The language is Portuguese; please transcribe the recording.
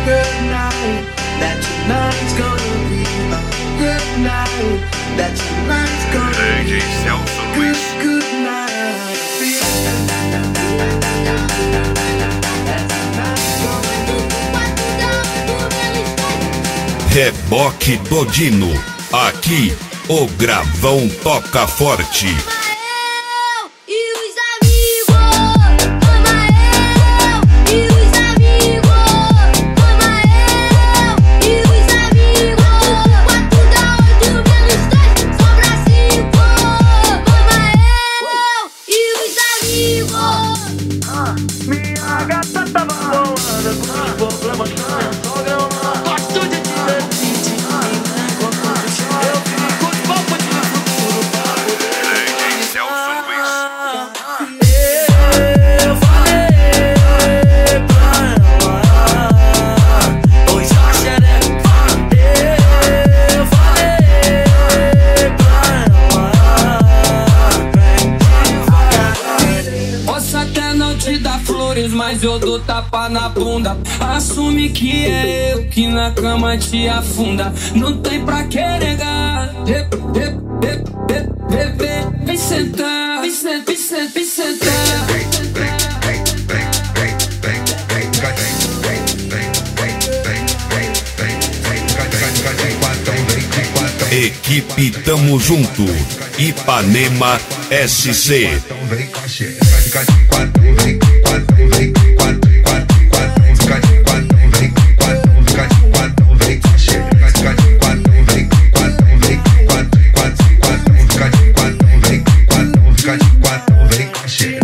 good night. That tonight's gonna be a good night. That tonight's gonna be a good night. Reboque Todino. Aqui, o Gravão toca forte. Minha gata tava bolada com os problemas da minha sogra. Eu não gosto de divertir de mim. Enquanto eu fico de papo de futuro pra poder. Eu falei pra ela, pois a xereca. Eu falei pra ela, vem devagar. Posso até não te dar flores, mas eu dou tapa na bunda. Assume que é eu que na cama te afunda. Não tem pra que negar. Vem sentar, vem sentar, vem sentar, vem sentar. Equipe Tamo Junto. Ipanema SC. Vem